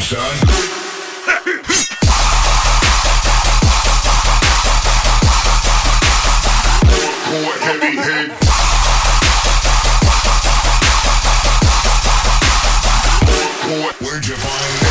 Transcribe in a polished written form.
son. Hardcore heavy head. Hardcore, where'd you find that?